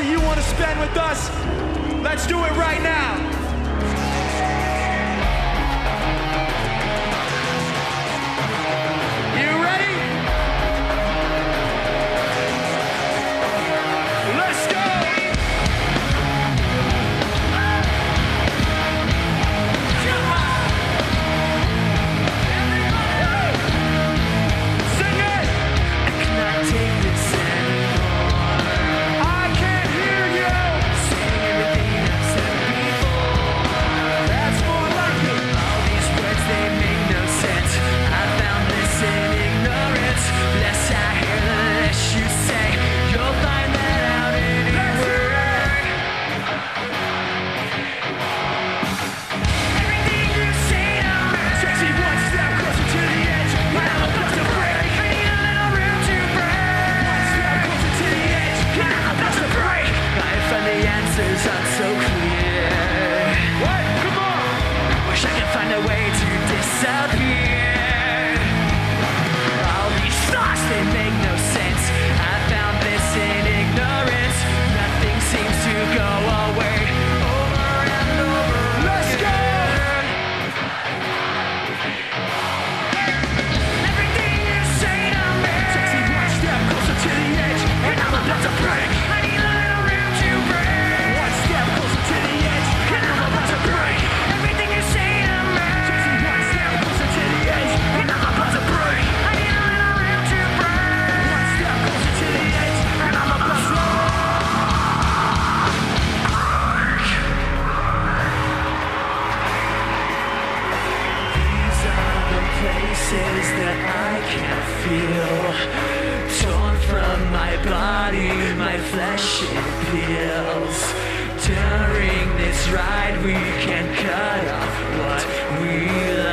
you want to spend with us, let's do it right now. You ready? Let's go! Sing it! I cannot take this anymore. I can't hear you! Saying everything I've said before. That's more like it. All these words, they make no sense. I found this in ignorance. Less I hear, the less you say. You'll find that out anywhere. Everything you say to me Takes me one step closer to the edge, and I'm about to break. I need a little room to breathe. One step closer to the edge, and I'm about to break. I find the answers aren't so clear. What? Come on! Wish I could find a way to disappear. All these thoughts, they make no sense. I found this in ignorance. Nothing seems to go away. Over and over. Let's go! Everything you say to me Takes me one step closer to the edge, and I'm about to break. I need a little room to breathe. One step closer to the edge, and I'm about to break. Everything you say to me Takes me one step closer to the edge, and I'm about to break. I need a little room to breathe. One step closer to the edge, and I'm about to break. These are the places that I can feel. Torn from my body, my flesh it peels. During this ride we can cut off what we love.